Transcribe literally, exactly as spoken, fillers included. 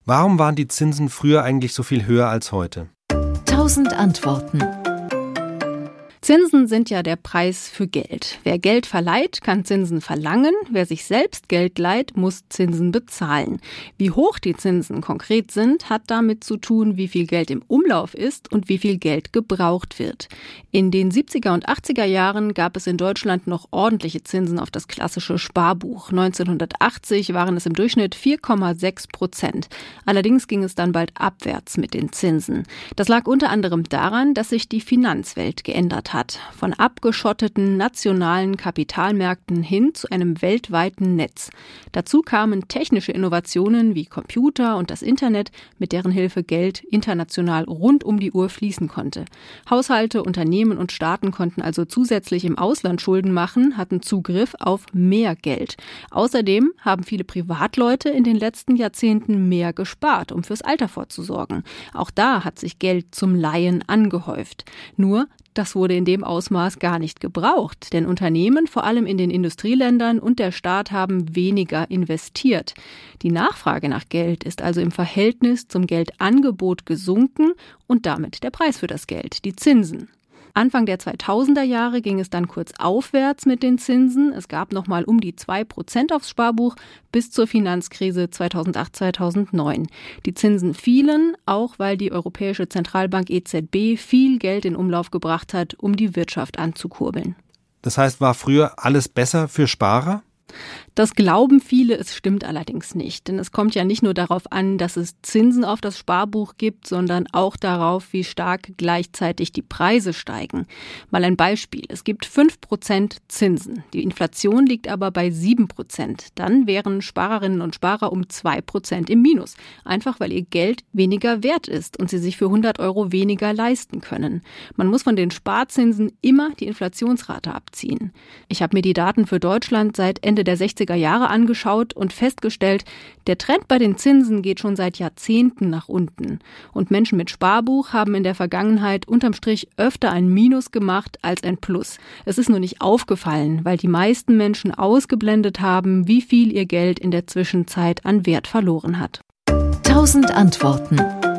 Warum waren die Zinsen früher eigentlich so viel höher als heute? Tausend Antworten. Zinsen sind ja der Preis für Geld. Wer Geld verleiht, kann Zinsen verlangen. Wer sich selbst Geld leiht, muss Zinsen bezahlen. Wie hoch die Zinsen konkret sind, hat damit zu tun, wie viel Geld im Umlauf ist und wie viel Geld gebraucht wird. In den siebziger und achtziger Jahren gab es in Deutschland noch ordentliche Zinsen auf das klassische Sparbuch. neunzehnhundertachtzig waren es im Durchschnitt vier Komma sechs Prozent. Allerdings ging es dann bald abwärts mit den Zinsen. Das lag unter anderem daran, dass sich die Finanzwelt geändert hat. Hat, von abgeschotteten nationalen Kapitalmärkten hin zu einem weltweiten Netz. Dazu kamen technische Innovationen wie Computer und das Internet, mit deren Hilfe Geld international rund um die Uhr fließen konnte. Haushalte, Unternehmen und Staaten konnten also zusätzlich im Ausland Schulden machen, hatten Zugriff auf mehr Geld. Außerdem haben viele Privatleute in den letzten Jahrzehnten mehr gespart, um fürs Alter vorzusorgen. Auch da hat sich Geld zum Leihen angehäuft. Nur das wurde in dem Ausmaß gar nicht gebraucht, denn Unternehmen, vor allem in den Industrieländern und der Staat, haben weniger investiert. Die Nachfrage nach Geld ist also im Verhältnis zum Geldangebot gesunken und damit der Preis für das Geld, die Zinsen. Anfang der zweitausender Jahre ging es dann kurz aufwärts mit den Zinsen. Es gab noch mal um die zwei Prozent aufs Sparbuch bis zur Finanzkrise zweitausendacht, zweitausendneun. Die Zinsen fielen, auch weil die Europäische Zentralbank E Z B viel Geld in Umlauf gebracht hat, um die Wirtschaft anzukurbeln. Das heißt, war früher alles besser für Sparer? Das glauben viele, es stimmt allerdings nicht. Denn es kommt ja nicht nur darauf an, dass es Zinsen auf das Sparbuch gibt, sondern auch darauf, wie stark gleichzeitig die Preise steigen. Mal ein Beispiel. Es gibt fünf Prozent Zinsen. Die Inflation liegt aber bei sieben Prozent. Dann wären Sparerinnen und Sparer um zwei Prozent im Minus. Einfach weil ihr Geld weniger wert ist und sie sich für hundert Euro weniger leisten können. Man muss von den Sparzinsen immer die Inflationsrate abziehen. Ich habe mir die Daten für Deutschland seit Ende der sechziger Jahre angeschaut und festgestellt, der Trend bei den Zinsen geht schon seit Jahrzehnten nach unten. Und Menschen mit Sparbuch haben in der Vergangenheit unterm Strich öfter ein Minus gemacht als ein Plus. Es ist nur nicht aufgefallen, weil die meisten Menschen ausgeblendet haben, wie viel ihr Geld in der Zwischenzeit an Wert verloren hat. Tausend Antworten.